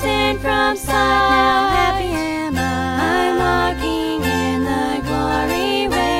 distant from sight. Now happy am I. I'm walking in the glory way.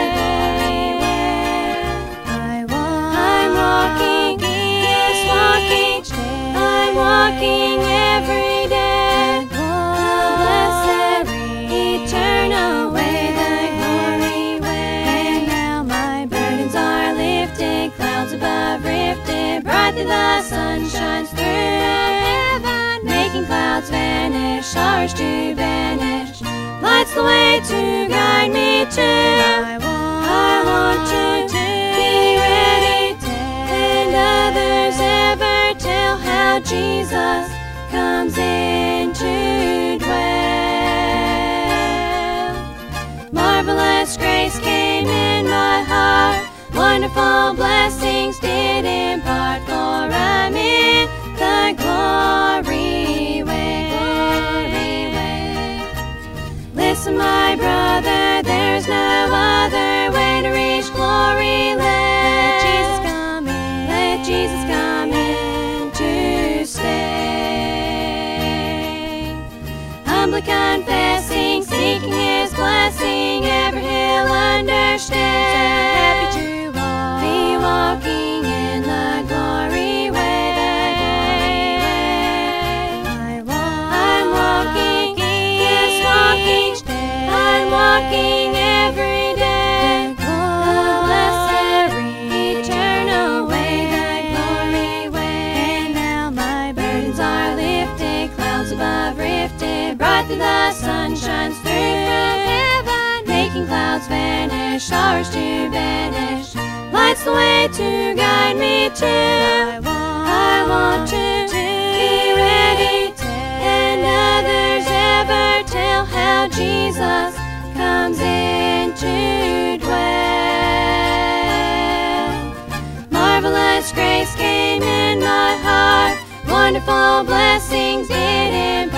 I'm walking, yes, walking. I'm walking every day. The blessed eternal way, the glory way. And now my burdens are lifted, clouds above rifted. Brightly the sun shines through heaven, making clouds vanish, showers to banish. Lights the way to guide me to. I want to be ready, and others ever tell how Jesus comes in to dwell. Marvelous grace came in my heart, wonderful blessings did impart, for I'm in the glory way. Listen, my brother, there's no other way to reach glory. Let Jesus come in. Let Jesus come in to stay. Humbly confessing, seeking His blessing, ever He'll understand. Happy to walk, be walking in the glory way. I'm walking, yes, walking. I'm walking every day. The blessed eternal way, the glory way. And now my burdens are lifted, clouds above rifted. Brightly the sun shines through heaven, making clouds vanish, showers to banish. Lights the way to guide me to. I want to be ready, and others ever tell how Jesus comes in to dwell. Marvelous grace came in my heart, wonderful blessings did impart.